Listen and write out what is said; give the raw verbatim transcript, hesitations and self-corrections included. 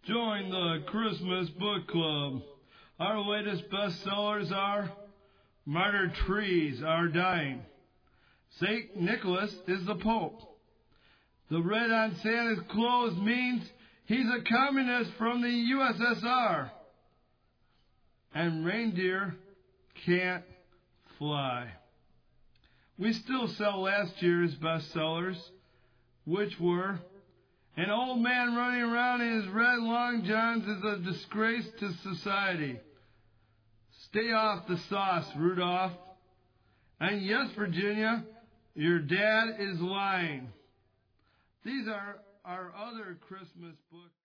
Join the Christmas Book Club. Our latest bestsellers are Martyr Trees Are Dying, Saint Nicholas is the Pope, The Red on Santa's Clothes Means He's a Communist from the U S S R, and Reindeer Can't Fly. We still sell last year's bestsellers, which were An Old Man Running Around in His Red Long Johns is a Disgrace to Society, Stay Off the Sauce, Rudolph, and Yes, Virginia, Your Dad is Lying. These are our other Christmas books.